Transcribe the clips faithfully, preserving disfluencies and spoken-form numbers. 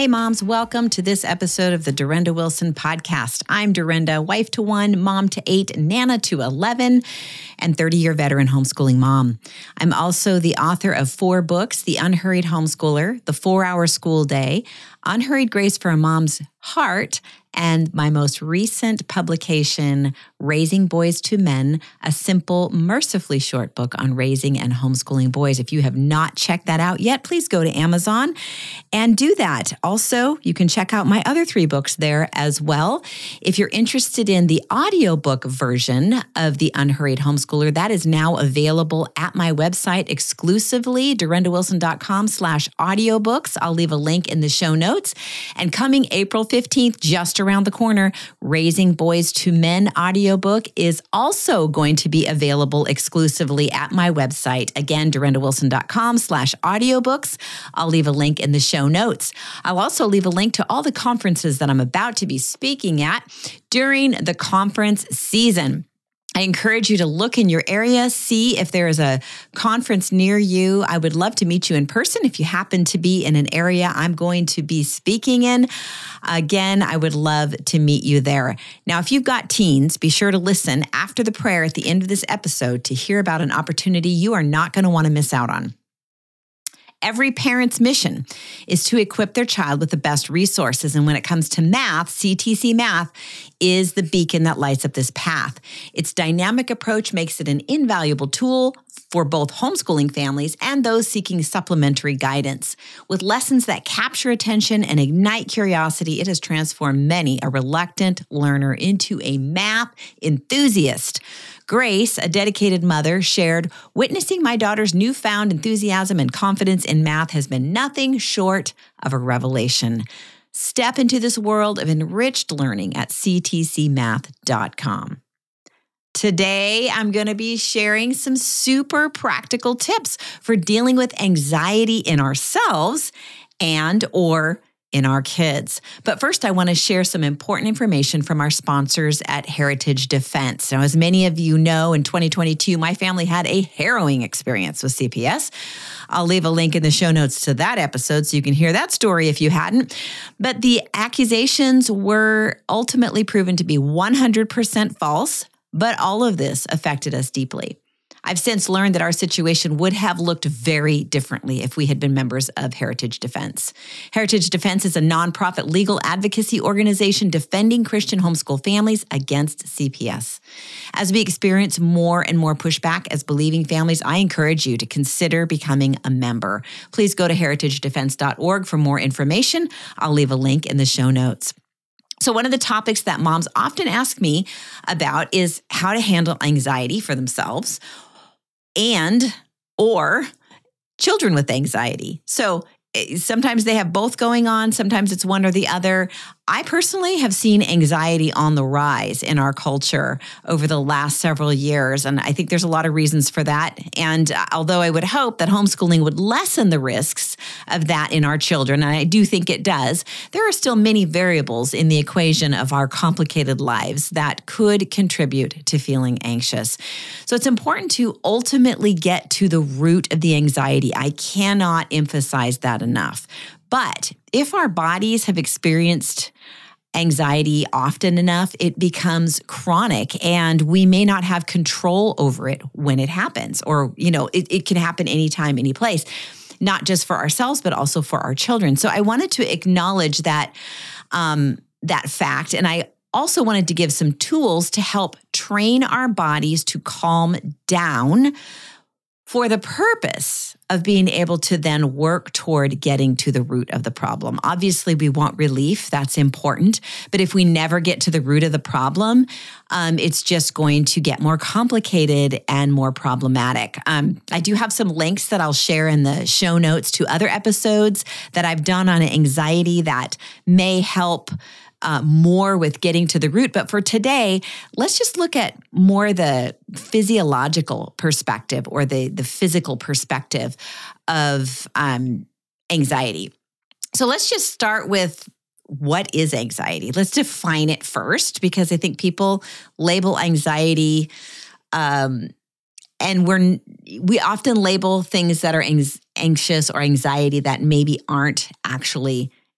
Hey moms, welcome to this episode of the Durenda Wilson podcast. I'm Durenda, wife to one, mom to eight, nana to eleven, and thirty-year veteran homeschooling mom. I'm also the author of four books, The Unhurried Homeschooler, The four-Hour School Day, Unhurried Grace for a Mom's Heart, and my most recent publication, Raising Boys to Men, a simple, mercifully short book on raising and homeschooling boys. If you have not checked that out yet, please go to Amazon and do that. Also, you can check out my other three books there as well. If you're interested in the audiobook version of The Unhurried Homeschooler, that is now available at my website exclusively, durendawilson.com slash audiobooks. I'll leave a link in the show notes. And coming April fifteenth, just around the corner, Raising Boys to Men audiobook is also going to be available exclusively at my website. Again, durendawilson.com slash audiobooks. I'll leave a link in the show notes. I'll also leave a link to all the conferences that I'm about to be speaking at during the conference season. I encourage you to look in your area, see if there is a conference near you. I would love to meet you in person if you happen to be in an area I'm going to be speaking in. Again, I would love to meet you there. Now, if you've got teens, be sure to listen after the prayer at the end of this episode to hear about an opportunity you are not going to want to miss out on. Every parent's mission is to equip their child with the best resources. And when it comes to math, C T C Math is the beacon that lights up this path. Its dynamic approach makes it an invaluable tool for both homeschooling families and those seeking supplementary guidance. With lessons that capture attention and ignite curiosity, it has transformed many a reluctant learner into a math enthusiast. Grace, a dedicated mother, shared, "Witnessing my daughter's newfound enthusiasm and confidence in math has been nothing short of a revelation. Step into this world of enriched learning at c t c math dot com. Today, I'm going to be sharing some super practical tips for dealing with anxiety in ourselves and or in our kids. But first, I want to share some important information from our sponsors at Heritage Defense. Now, as many of you know, in twenty twenty-two, my family had a harrowing experience with C P S. I'll leave a link in the show notes to that episode so you can hear that story if you hadn't. But the accusations were ultimately proven to be one hundred percent false, but all of this affected us deeply. I've since learned that our situation would have looked very differently if we had been members of Heritage Defense. Heritage Defense is a nonprofit legal advocacy organization defending Christian homeschool families against C P S. As we experience more and more pushback as believing families, I encourage you to consider becoming a member. Please go to heritage defense dot org for more information. I'll leave a link in the show notes. So one of the topics that moms often ask me about is how to handle anxiety for themselves and or children with anxiety. So sometimes they have both going on. Sometimes it's one or the other. I personally have seen anxiety on the rise in our culture over the last several years, and I think there's a lot of reasons for that. And although I would hope that homeschooling would lessen the risks of that in our children, and I do think it does, there are still many variables in the equation of our complicated lives that could contribute to feeling anxious. So it's important to ultimately get to the root of the anxiety. I cannot emphasize that enough. But if our bodies have experienced anxiety often enough, it becomes chronic and we may not have control over it when it happens. Or, you know, it, it can happen anytime, any place, not just for ourselves, but also for our children. So I wanted to acknowledge that, um, that fact. And I also wanted to give some tools to help train our bodies to calm down for the purpose of being able to then work toward getting to the root of the problem. Obviously, we want relief. That's important. But if we never get to the root of the problem, um, it's just going to get more complicated and more problematic. Um, I do have some links that I'll share in the show notes to other episodes that I've done on anxiety that may help Uh, more with getting to the root. But for today, let's just look at more the physiological perspective or the, the physical perspective of um, anxiety. So let's just start with what is anxiety? Let's define it first, because I think people label anxiety um, and we're we often label things that are anx- anxious or anxiety that maybe aren't actually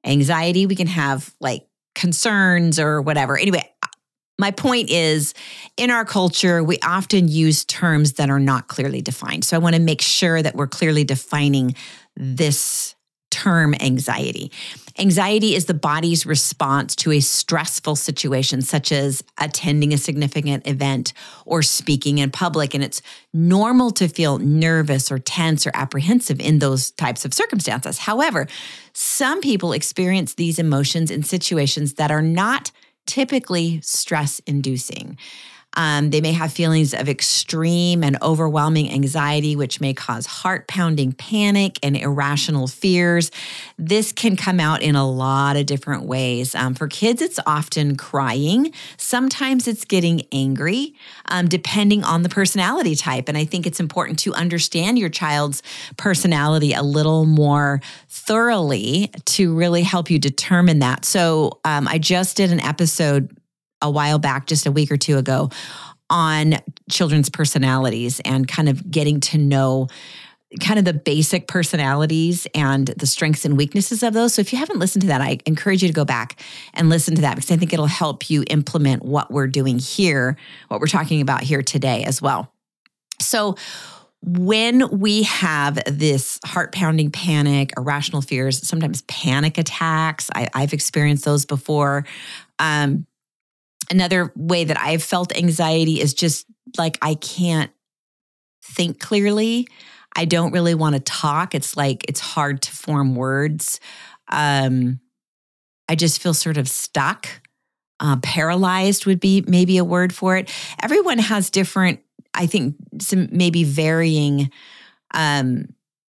anxiety. We can have like concerns or whatever. Anyway, my point is, in our culture, we often use terms that are not clearly defined. So I want to make sure that we're clearly defining this term anxiety. Anxiety is the body's response to a stressful situation, such as attending a significant event or speaking in public. And it's normal to feel nervous or tense or apprehensive in those types of circumstances. However, some people experience these emotions in situations that are not typically stress-inducing. Um, they may have feelings of extreme and overwhelming anxiety, which may cause heart-pounding panic and irrational fears. This can come out in a lot of different ways. Um, for kids, it's often crying. Sometimes it's getting angry, um, depending on the personality type. And I think it's important to understand your child's personality a little more thoroughly to really help you determine that. So um, I just did an episode a while back, just a week or two ago, on children's personalities and kind of getting to know kind of the basic personalities and the strengths and weaknesses of those. So if you haven't listened to that, I encourage you to go back and listen to that, because I think it'll help you implement what we're doing here, what we're talking about here today as well. So when we have this heart-pounding panic, irrational fears, sometimes panic attacks, I, I've experienced those before. Um, Another way that I've felt anxiety is just like I can't think clearly. I don't really want to talk. It's like it's hard to form words. Um, I just feel sort of stuck. Uh, paralyzed would be maybe a word for it. Everyone has different, I think, some maybe varying um,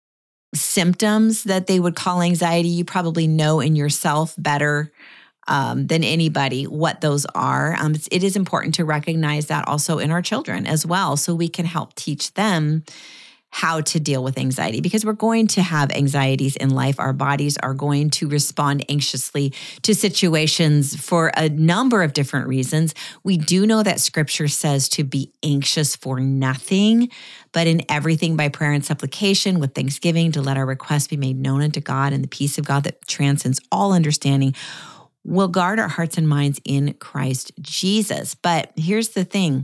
symptoms that they would call anxiety. You probably know in yourself better Um, than anybody what those are. Um, it's, it is important to recognize that also in our children as well, so we can help teach them how to deal with anxiety, because we're going to have anxieties in life. Our bodies are going to respond anxiously to situations for a number of different reasons. We do know that Scripture says to be anxious for nothing, but in everything by prayer and supplication with thanksgiving to let our requests be made known unto God, and the peace of God that transcends all understanding will guard our hearts and minds in Christ Jesus. But here's the thing.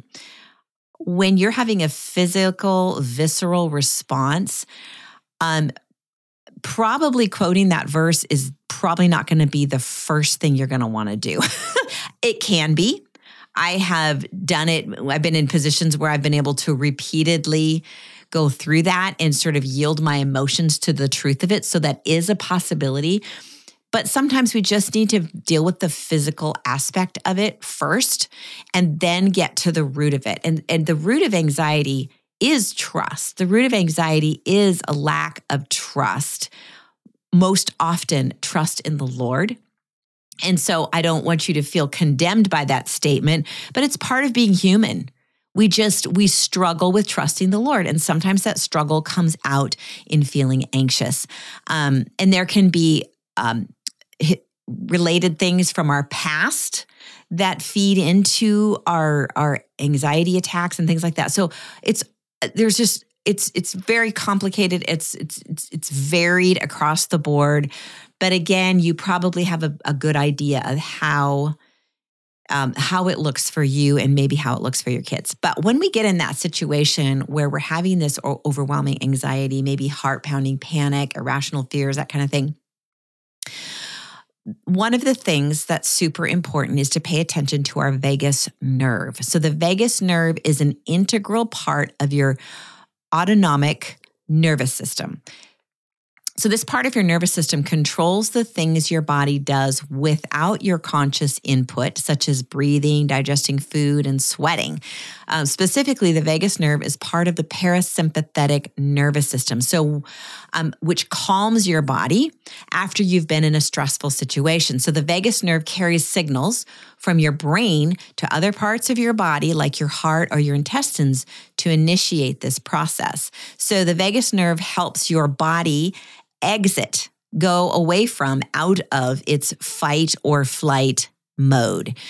When you're having a physical, visceral response, um, probably quoting that verse is probably not going to be the first thing you're going to want to do. It can be. I have done it. I've been in positions where I've been able to repeatedly go through that and sort of yield my emotions to the truth of it. So that is a possibility. But sometimes we just need to deal with the physical aspect of it first and then get to the root of it. And, and the root of anxiety is trust. The root of anxiety is a lack of trust, most often trust in the Lord. And so I don't want you to feel condemned by that statement, but it's part of being human. We just, we struggle with trusting the Lord. And sometimes that struggle comes out in feeling anxious. Um, and there can be um, related things from our past that feed into our, our anxiety attacks and things like that. So it's, there's just, it's, it's very complicated. It's, it's, it's, it's varied across the board. But again, you probably have a, a good idea of how, um, how it looks for you and maybe how it looks for your kids. But when we get in that situation where we're having this overwhelming anxiety, maybe heart pounding panic, irrational fears, that kind of thing, one of the things that's super important is to pay attention to our vagus nerve. So the vagus nerve is an integral part of your autonomic nervous system. So this part of your nervous system controls the things your body does without your conscious input, such as breathing, digesting food, and sweating. Um, specifically, the vagus nerve is part of the parasympathetic nervous system, so um, which calms your body after you've been in a stressful situation. So the vagus nerve carries signals from your brain to other parts of your body, like your heart or your intestines, to initiate this process. So the vagus nerve helps your body exit, go away from, out of its fight or flight mode.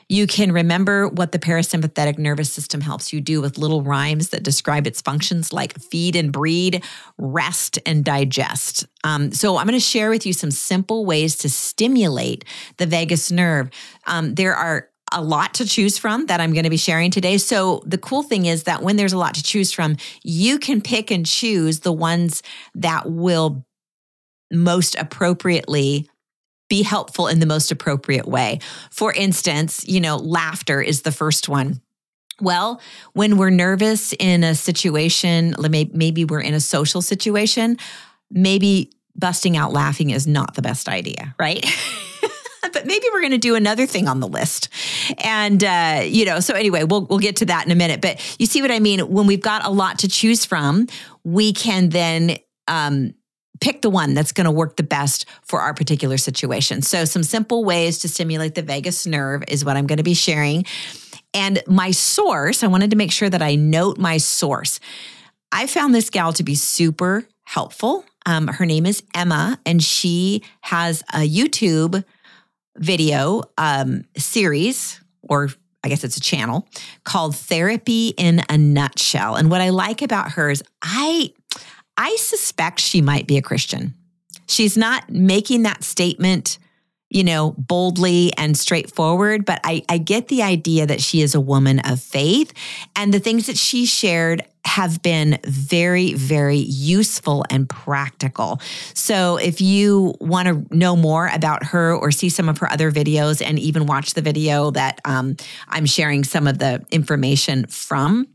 You can remember what the parasympathetic nervous system helps you do with little rhymes that describe its functions like feed and breed, rest and digest. Um, so I'm going to share with you some simple ways to stimulate the vagus nerve. Um, there are a lot to choose from that I'm going to be sharing today. So the cool thing is that when there's a lot to choose from, you can pick and choose the ones that will most appropriately be helpful in the most appropriate way. For instance, you know, laughter is the first one. Well, when we're nervous in a situation, maybe we're in a social situation, maybe busting out laughing is not the best idea, right? But maybe we're going to do another thing on the list. And, uh, you know, so anyway, we'll we'll get to that in a minute. But you see what I mean? When we've got a lot to choose from, we can then um, pick the one that's going to work the best for our particular situation. So some simple ways to stimulate the vagus nerve is what I'm going to be sharing. And my source, I wanted to make sure that I note my source. I found this gal to be super helpful. Um, her name is Emma, and she has a YouTube video um, series, or I guess it's a channel, called Therapy in a Nutshell. And what I like about her is I, I suspect she might be a Christian. She's not making that statement, you know, boldly and straightforward, but I, I get the idea that she is a woman of faith. And the things that she shared have been very, very useful and practical. So if you want to know more about her or see some of her other videos and even watch the video that um, I'm sharing some of the information from,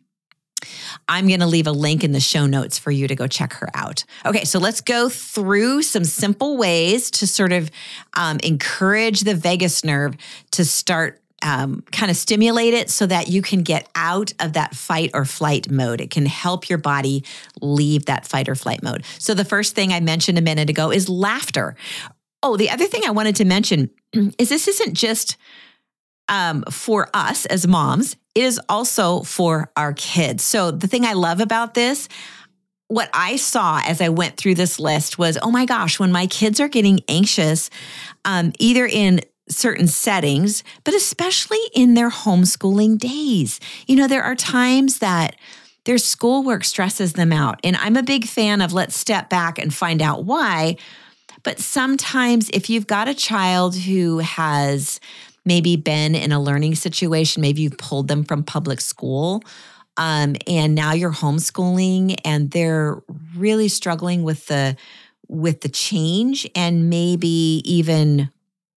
I'm going to leave a link in the show notes for you to go check her out. Okay, so let's go through some simple ways to sort of um, encourage the vagus nerve to start Um, kind of stimulate it so that you can get out of that fight or flight mode. It can help your body leave that fight or flight mode. So the first thing I mentioned a minute ago is laughter. Oh, the other thing I wanted to mention is this isn't just um, for us as moms, it is also for our kids. So the thing I love about this, what I saw as I went through this list was, oh my gosh, when my kids are getting anxious, um, either in certain settings, but especially in their homeschooling days. You know, there are times that their schoolwork stresses them out. And I'm a big fan of let's step back and find out why. But sometimes if you've got a child who has maybe been in a learning situation, maybe you've pulled them from public school, um, and now you're homeschooling and they're really struggling with the with the change and maybe even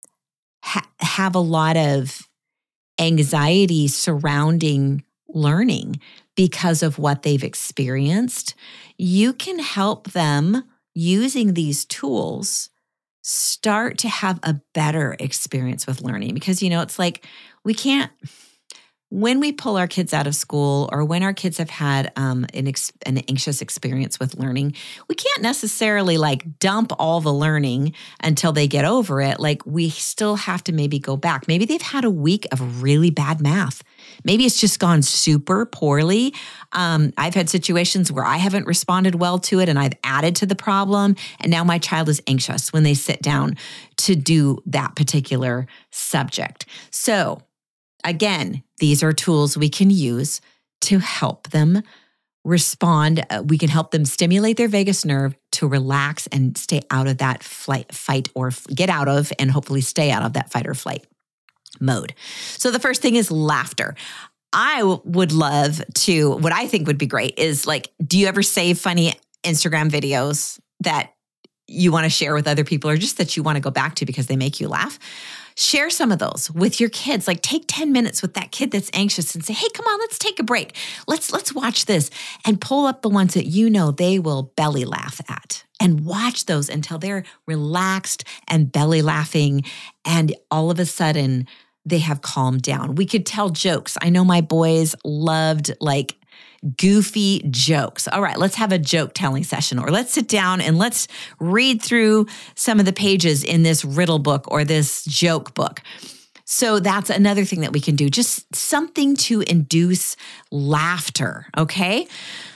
Ha- have a lot of anxiety surrounding learning because of what they've experienced, you can help them using these tools start to have a better experience with learning. Because, you know, it's like we can't, when we pull our kids out of school or when our kids have had um, an, ex- an anxious experience with learning, we can't necessarily like dump all the learning until they get over it. Like we still have to maybe go back. Maybe they've had a week of really bad math. Maybe it's just gone super poorly. Um, I've had situations where I haven't responded well to it and I've added to the problem. And now my child is anxious when they sit down to do that particular subject. So again, these are tools we can use to help them respond. Uh, we can help them stimulate their vagus nerve to relax and stay out of that flight, fight or f- get out of and hopefully stay out of that fight or flight mode. So the first thing is laughter. I w- would love to, what I think would be great is like, do you ever save funny Instagram videos that you want to share with other people or just that you want to go back to because they make you laugh? Share some of those with your kids. Like take ten minutes with that kid that's anxious and say, hey, come on, let's take a break. Let's let's watch this and pull up the ones that you know they will belly laugh at and watch those until they're relaxed and belly laughing. And all of a sudden they have calmed down. We could tell jokes. I know my boys loved like goofy jokes. All right, let's have a joke telling session, or let's sit down and let's read through some of the pages in this riddle book or this joke book. So that's another thing that we can do, just something to induce laughter, okay?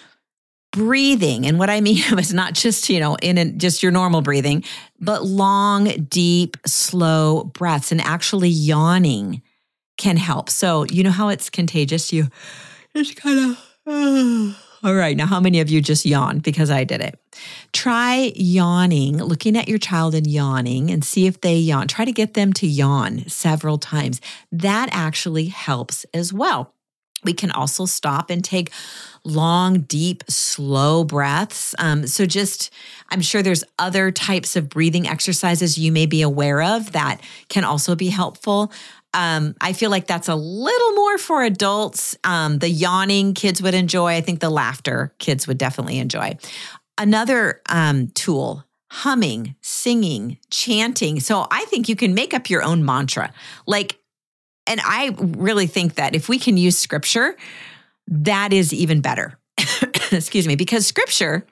Breathing, and what I mean is not just, you know, in a, just your normal breathing, but long, deep, slow breaths and actually yawning can help. So you know how it's contagious? You just kind of, uh, all right, now how many of you just yawned because I did it? Try yawning, looking at your child and yawning and see if they yawn. Try to get them to yawn several times. That actually helps as well. We can also stop and take long, deep, slow breaths. Um, so just, I'm sure there's other types of breathing exercises you may be aware of that can also be helpful. Um, I feel like that's a little more for adults. Um, the yawning kids would enjoy. I think the laughter kids would definitely enjoy. Another um, tool, humming, singing, chanting. So I think you can make up your own mantra. Like, and I really think that if we can use scripture, that is even better. Excuse me, because scripture,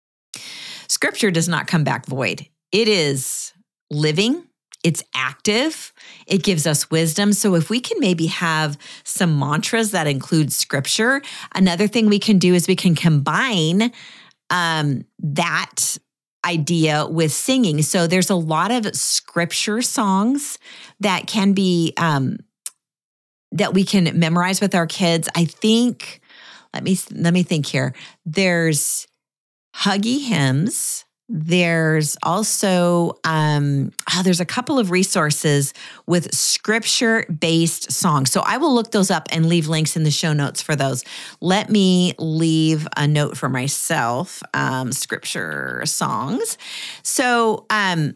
scripture does not come back void. It is living. It's active. It gives us wisdom. So if we can maybe have some mantras that include scripture, another thing we can do is we can combine um, that idea with singing. So there's a lot of scripture songs that can be, um, that we can memorize with our kids. I think, let me, let me think here. There's Huggy hymns. There's also, um, oh, there's a couple of resources with scripture-based songs. So I will look those up and leave links in the show notes for those. Let me leave a note for myself, um, scripture songs. So um,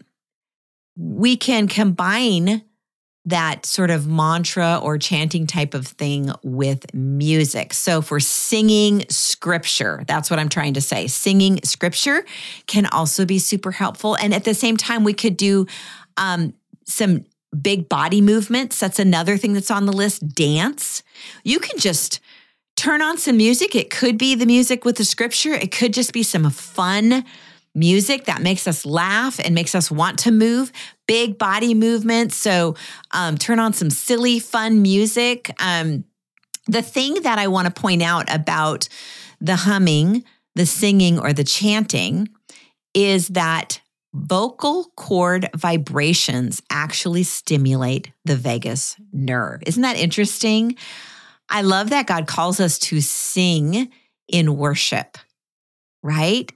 we can combine that sort of mantra or chanting type of thing with music. So for singing scripture, that's what I'm trying to say. Singing scripture can also be super helpful. And at the same time, we could do um, some big body movements. That's another thing that's on the list. Dance. You can just turn on some music. It could be the music with the scripture. It could just be some fun music that makes us laugh and makes us want to move, big body movements. So um, turn on some silly, fun music. Um, the thing that I want to point out about the humming, the singing, or the chanting is that vocal cord vibrations actually stimulate the vagus nerve. Isn't that interesting? I love that God calls us to sing in worship, right?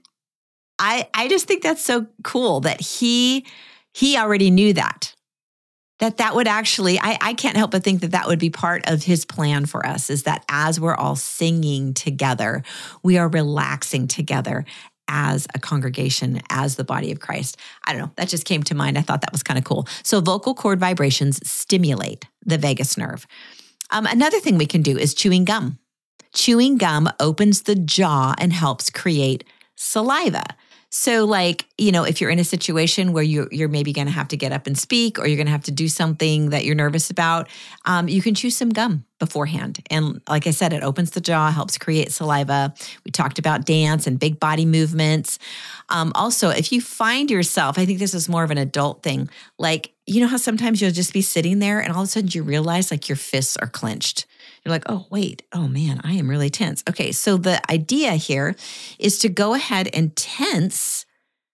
I, I just think that's so cool that he he already knew that, that that would actually, I, I can't help but think that that would be part of his plan for us, is that as we're all singing together, we are relaxing together as a congregation, as the body of Christ. I don't know, that just came to mind. I thought that was kind of cool. So vocal cord vibrations stimulate the vagus nerve. Um, another thing we can do is chewing gum. Chewing gum opens the jaw and helps create saliva. So like, you know, if you're in a situation where you're, you're maybe going to have to get up and speak, or you're going to have to do something that you're nervous about, um, you can chew some gum beforehand. And like I said, it opens the jaw, helps create saliva. We talked about dance and big body movements. Um, also, if you find yourself, I think this is more of an adult thing, like, you know how sometimes you'll just be sitting there and all of a sudden you realize like your fists are clenched. You're like, oh, wait, oh man, I am really tense. Okay, so the idea here is to go ahead and tense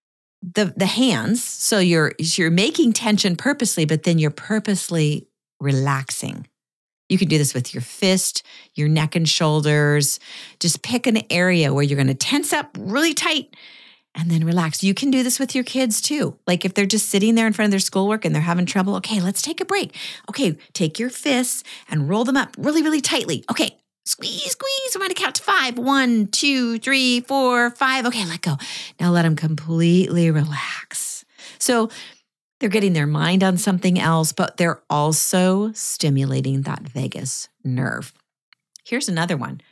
the, the hands. So you're, you're making tension purposely, but then you're purposely relaxing. You can do this with your fist, your neck and shoulders. Just pick an area where you're going to tense up really tight and then relax. You can do this with your kids too. Like if they're just sitting there in front of their schoolwork and they're having trouble, okay, let's take a break. Okay, take your fists and roll them up really, really tightly. Okay, squeeze, squeeze. I'm going to count to five. One, two, three, four, five. Okay, let go. Now let them completely relax. So they're getting their mind on something else, but they're also stimulating that vagus nerve. Here's another one,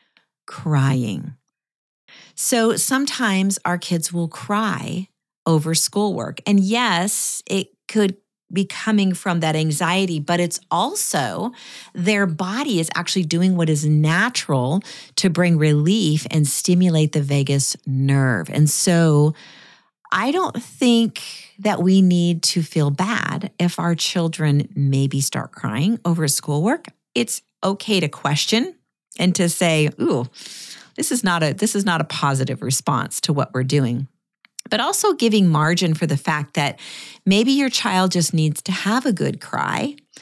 crying. So sometimes our kids will cry over schoolwork. And yes, it could be coming from that anxiety, but it's also their body is actually doing what is natural to bring relief and stimulate the vagus nerve. And so I don't think that we need to feel bad if our children maybe start crying over schoolwork. It's okay to question and to say, ooh, This is not a this is not a positive response to what we're doing, but also giving margin for the fact that maybe your child just needs to have a good cry,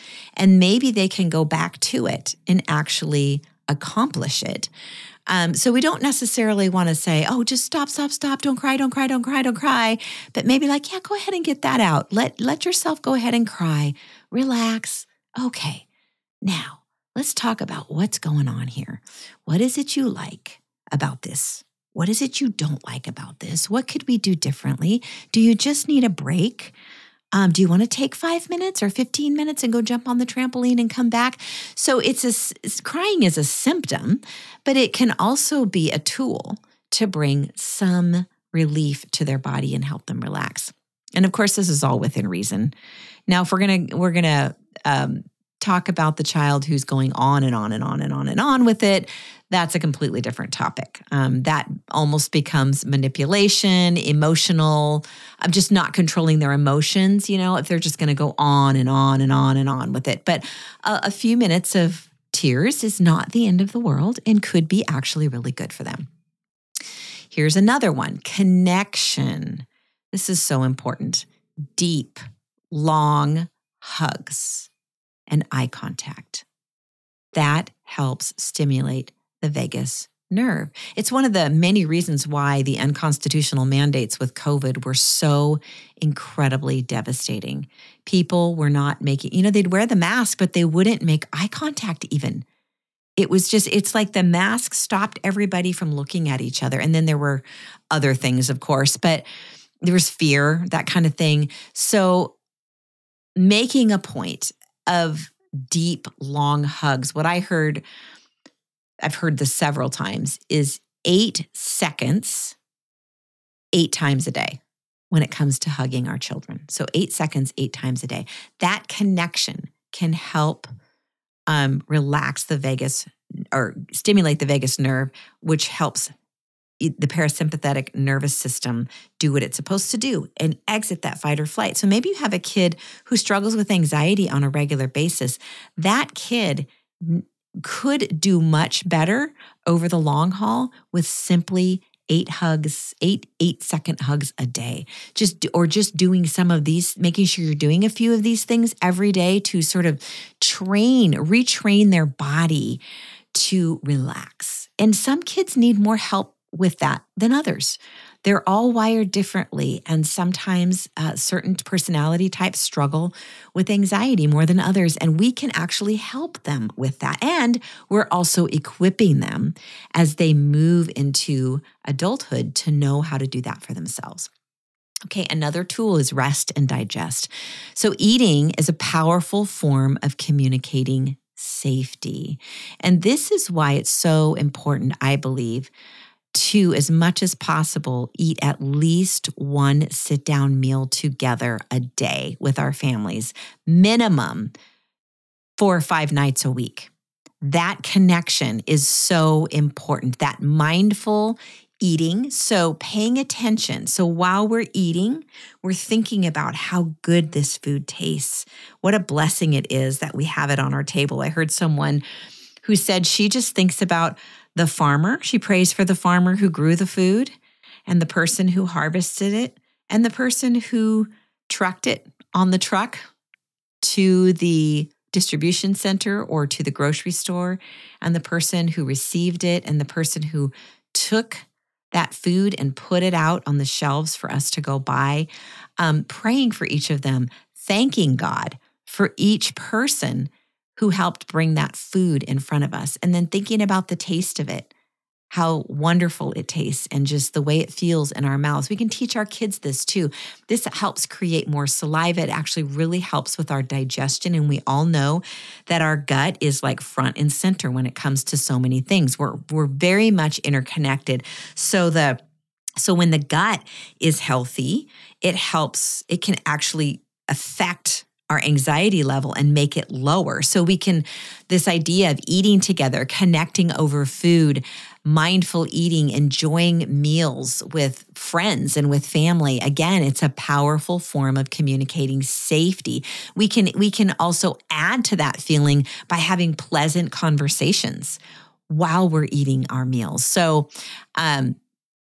and maybe they can go back to it and actually accomplish it. Um, so we don't necessarily want to say, oh, just stop, stop, stop. Don't cry, don't cry, don't cry, don't cry. But maybe like, yeah, go ahead and get that out. Let, let yourself go ahead and cry. Relax. Okay. Now let's talk about what's going on here. What is it you like about this? What is it you don't like about this? What could we do differently? Do you just need a break? Um, do you want to take five minutes or fifteen minutes and go jump on the trampoline and come back? So it's a, it's, crying is a symptom, but it can also be a tool to bring some relief to their body and help them relax. And of course, this is all within reason. Now, if we're gonna we're gonna um, talk about the child who's going on and on and on and on and on with it, that's a completely different topic. Um, that almost becomes manipulation, emotional. I'm just not controlling their emotions, you know, if they're just going to go on and on and on and on with it. But a, a few minutes of tears is not the end of the world and could be actually really good for them. Here's another one, connection. This is so important. Deep, long hugs and eye contact. That helps stimulate the vagus nerve. It's one of the many reasons why the unconstitutional mandates with COVID were so incredibly devastating. People were not making, you know, they'd wear the mask, but they wouldn't make eye contact even. It was just, it's like the mask stopped everybody from looking at each other. And then there were other things, of course, but there was fear, that kind of thing. So making a point of deep, long hugs, what I heard, I've heard this several times, is eight seconds, eight times a day when it comes to hugging our children. So eight seconds, eight times a day. That connection can help um, relax the vagus or stimulate the vagus nerve, which helps the parasympathetic nervous system do what it's supposed to do and exit that fight or flight. So maybe you have a kid who struggles with anxiety on a regular basis. That kid could do much better over the long haul with simply eight hugs, eight, eight second hugs a day. Just, or just doing some of these, making sure you're doing a few of these things every day to sort of train, retrain their body to relax. And some kids need more help with that than others. They're all wired differently, and sometimes uh, certain personality types struggle with anxiety more than others, and we can actually help them with that. And we're also equipping them as they move into adulthood to know how to do that for themselves. Okay, another tool is rest and digest. So eating is a powerful form of communicating safety. And this is why it's so important, I believe, to, as much as possible, eat at least one sit-down meal together a day with our families, minimum four or five nights a week. That connection is so important, that mindful eating, so paying attention. So while we're eating, we're thinking about how good this food tastes, what a blessing it is that we have it on our table. I heard someone who said she just thinks about the farmer. She prays for the farmer who grew the food and the person who harvested it and the person who trucked it on the truck to the distribution center or to the grocery store, and the person who received it and the person who took that food and put it out on the shelves for us to go buy, um, praying for each of them, thanking God for each person who helped bring that food in front of us, and then thinking about the taste of it, how wonderful it tastes and just the way it feels in our mouths. We can teach our kids this too. This helps create more saliva. It actually really helps with our digestion. And we all know that our gut is like front and center when it comes to so many things. We're, we're very much interconnected. So the, so when the gut is healthy, it helps, it can actually affect our anxiety level and make it lower. So we can, this idea of eating together, connecting over food, mindful eating, enjoying meals with friends and with family. Again, it's a powerful form of communicating safety. We can, we can also add to that feeling by having pleasant conversations while we're eating our meals. So, um,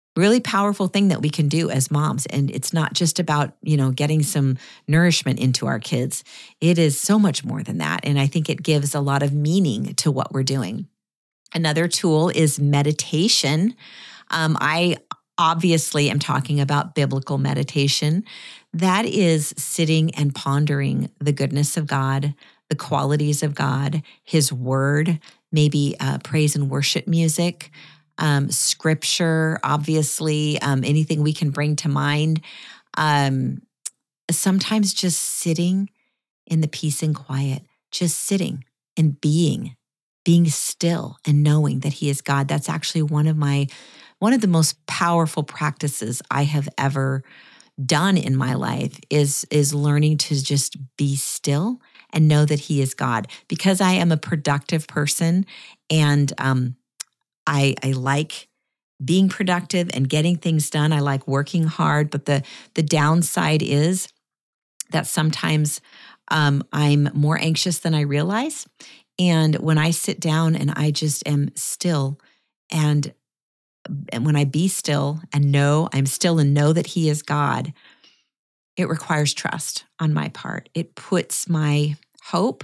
really powerful thing that we can do as moms. And it's not just about, you know, getting some nourishment into our kids. It is so much more than that. And I think it gives a lot of meaning to what we're doing. Another tool is meditation. Um, I obviously am talking about biblical meditation. That is sitting and pondering the goodness of God, the qualities of God, His word, maybe uh, praise and worship music, um, scripture, obviously, um, anything we can bring to mind. Um, sometimes just sitting in the peace and quiet, just sitting and being, being still and knowing that He is God. That's actually one of my, one of the most powerful practices I have ever done in my life is, is learning to just be still and know that He is God. Because I am a productive person and um, I, I like being productive and getting things done. I like working hard, but the, the downside is that sometimes um, I'm more anxious than I realize. And when I sit down and I just am still and, and when I be still and know I'm still and know that He is God, it requires trust on my part. It puts my hope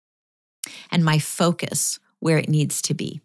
and my focus where it needs to be.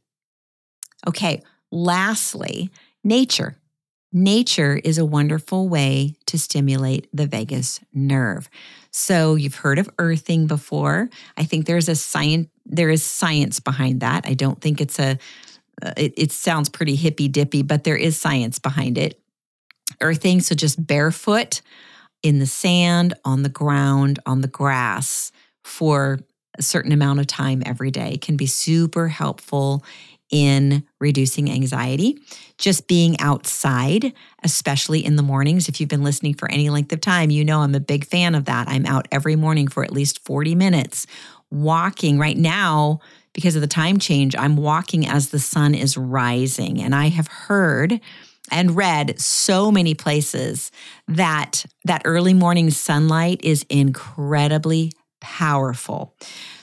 Okay, lastly, nature. Nature is a wonderful way to stimulate the vagus nerve. So you've heard of earthing before. I think there's a science, there is science behind that. I don't think it's a, uh, it, it sounds pretty hippy dippy, but there is science behind it. Earthing, so just barefoot in the sand, on the ground, on the grass for a certain amount of time every day can be super helpful in reducing anxiety. Just being outside, especially in the mornings. If you've been listening for any length of time, you know I'm a big fan of that. I'm out every morning for at least forty minutes walking. Right now, because of the time change, I'm walking as the sun is rising. And I have heard and read so many places that that early morning sunlight is incredibly powerful.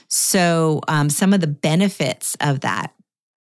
So um, some of the benefits of that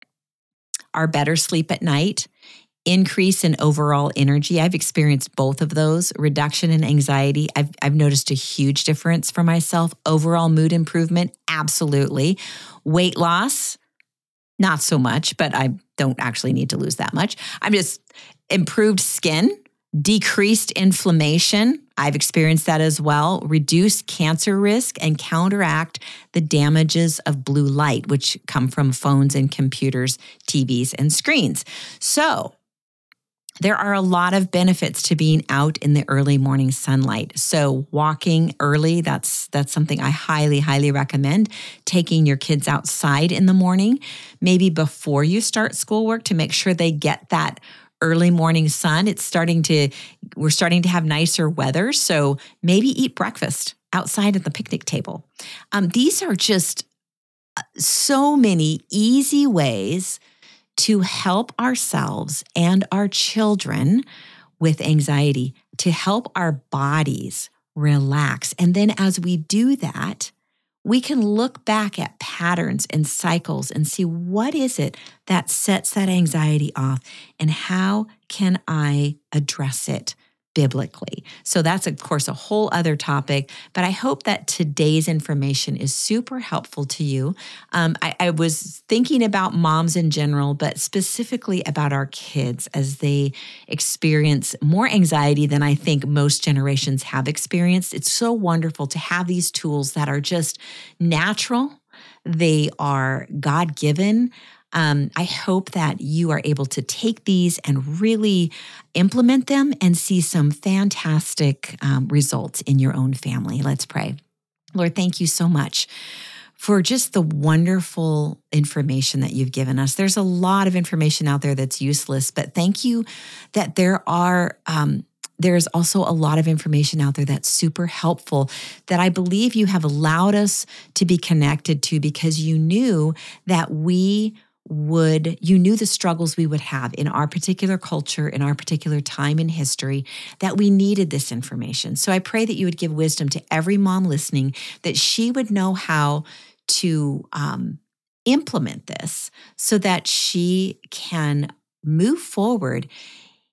are better sleep at night, increase in overall energy. I've experienced both of those. Reduction in anxiety. I've, I've noticed a huge difference for myself. Overall mood improvement, absolutely. Weight loss, not so much, but I don't actually need to lose that much. I'm just improved skin, decreased inflammation. I've experienced that as well. Reduced cancer risk and counteract the damages of blue light, which come from phones and computers, T Vs, and screens. So there are a lot of benefits to being out in the early morning sunlight. So walking early, that's that's something I highly, highly recommend. Taking your kids outside in the morning, maybe before you start schoolwork to make sure they get that early morning sun. It's starting to, we're starting to have nicer weather. So maybe eat breakfast outside at the picnic table. Um, these are just so many easy ways to help ourselves and our children with anxiety, to help our bodies relax. And then as we do that, we can look back at patterns and cycles and see what is it that sets that anxiety off and how can I address it biblically. So that's, of course, a whole other topic, but I hope that today's information is super helpful to you. Um, I, I was thinking about moms in general, but specifically about our kids as they experience more anxiety than I think most generations have experienced. It's so wonderful to have these tools that are just natural. They are God-given. Um, I hope that you are able to take these and really implement them and see some fantastic um, results in your own family. Let's pray. Lord, thank you so much for just the wonderful information that you've given us. There's a lot of information out there that's useless, but thank you that there are um, there's also a lot of information out there that's super helpful that I believe you have allowed us to be connected to because you knew that we would, you knew the struggles we would have in our particular culture, in our particular time in history, that we needed this information. So I pray that you would give wisdom to every mom listening, that she would know how to um, implement this so that she can move forward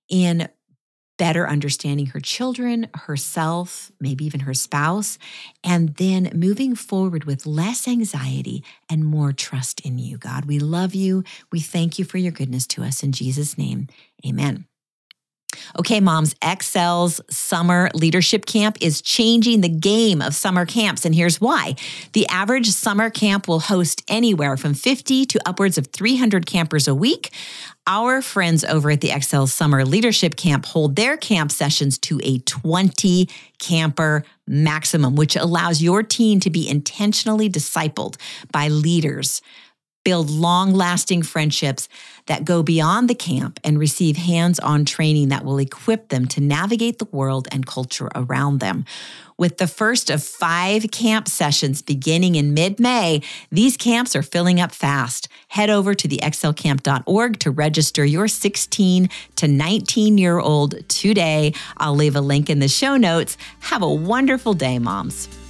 in better understanding her children, herself, maybe even her spouse, and then moving forward with less anxiety and more trust in you, God. We love you. We thank you for your goodness to us. In Jesus' name, amen. Okay, moms, Excel's Summer Leadership Camp is changing the game of summer camps, and here's why. The average summer camp will host anywhere from fifty to upwards of three hundred campers a week. Our friends over at the Excel Summer Leadership Camp hold their camp sessions to a twenty camper maximum, which allows your teen to be intentionally discipled by leaders, build long-lasting friendships that go beyond the camp, and receive hands-on training that will equip them to navigate the world and culture around them. With the first of five camp sessions beginning in mid-May, these camps are filling up fast. Head over to the excel camp dot org to register your sixteen to nineteen-year-old today. I'll leave a link in the show notes. Have a wonderful day, moms.